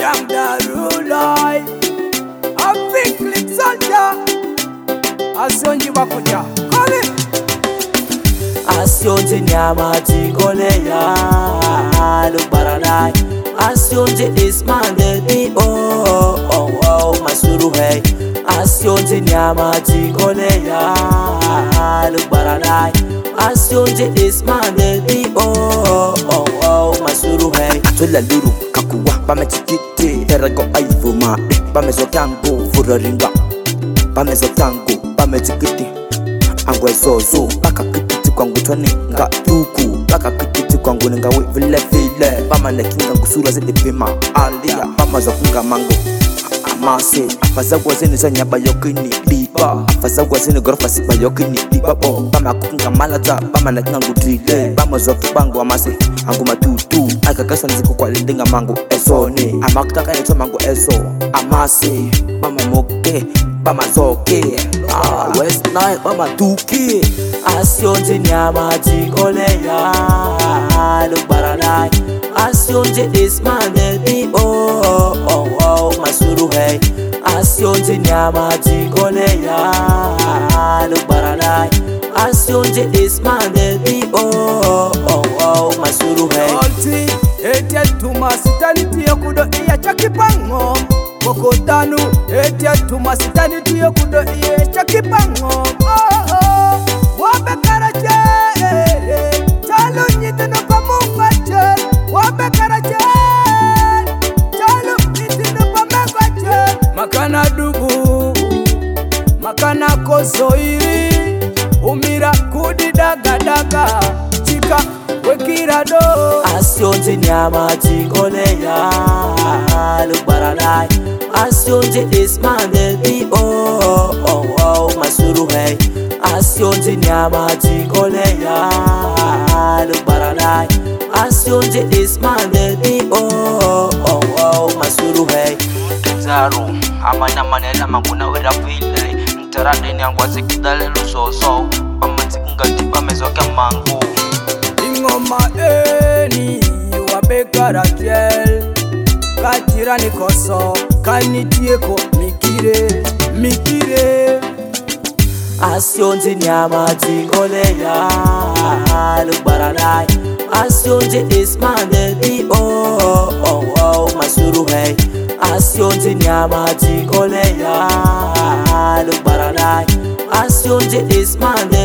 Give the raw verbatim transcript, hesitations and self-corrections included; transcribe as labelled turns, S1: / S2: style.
S1: Young Darulai, a big clip soldier. Asonji bakuja, come in.
S2: Asionje nyama tigoleya look baranai. Asionje is my baby oh oh oh masuru hey. Asionje nyama tigoleya look baranai. Asionje is my baby oh oh oh masuru hey. Atola luru kakuwa bamechikiti erago aivuma bamezokango furaringa bamezokango bamechikiti angwe zozo baka kititi kwangu toni nga tuku baka kititi kwangu nga we vile vile bama nekinga ngusura zidi pima alia bama zokunga mango amase afazagwa zini za nyaba yokini liba afazagwa zini gorofa siba yokini liba bo bama kukunga malata bama nekinga ngudrile bama zoki bangu amase angu matutu akakaswa niziku kwa lindinga mango esone amakutaka neto mango eso amase bama moke bama zoke ah West Nile bama tuki asionje nyama tigoleya look baranai. Asionje is my baby oh oh oh masuru hey. Asionje nyama tigoleya look baranai. Asionje is my baby oh oh oh masuru hey.
S1: Alti etia tumasitani tiyo kudo iya chakipango Kokotanu etia tumasitani tiyo kudo iya chakipango Oh oh wabe karache Chalu nyitino pamunga chen Wabe karache Chalu nyitino pamunga chen Makana dugu Makana kosoiri Umira kudi daga daga Chika wekirado
S2: Asionje nyama tigoleya look baranai. Asionje is my baby oh oh oh masuru hey. Asionje nyama tigoleya look baranai. Asionje is my baby oh oh oh masuru hey.
S3: Zaru amana manela manguna wera vile ntarade ni angwaze kidale lusoso pamatikunga tipa mezoka mangu
S1: Ingoma eni wabekara kiel Kachira ni koso kanitieko mikire mikire
S2: Asionje nyama tigoleya look baranai. Asionje is my baby oh oh oh masuru hey. Asionje nyama tigoleya look baranai. Asionje is my baby